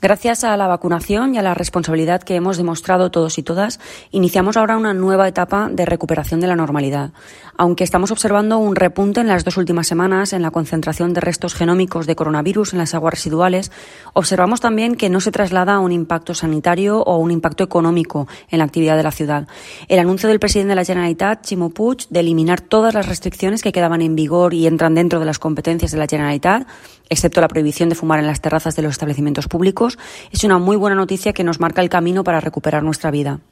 Gracias a la vacunación y a la responsabilidad que hemos demostrado todos y todas, iniciamos ahora una nueva etapa de recuperación de la normalidad. Aunque estamos observando un repunte en las 2 últimas semanas en la concentración de restos genómicos de coronavirus en las aguas residuales, observamos también que no se traslada a un impacto sanitario o a un impacto económico en la actividad de la ciudad. El anuncio del presidente de la Generalitat, Ximo Puig, de eliminar todas las restricciones que quedaban en vigor y entran dentro de las competencias de la Generalitat, excepto la prohibición de fumar en las terrazas de los establecimientos públicos, es una muy buena noticia que nos marca el camino para recuperar nuestra vida.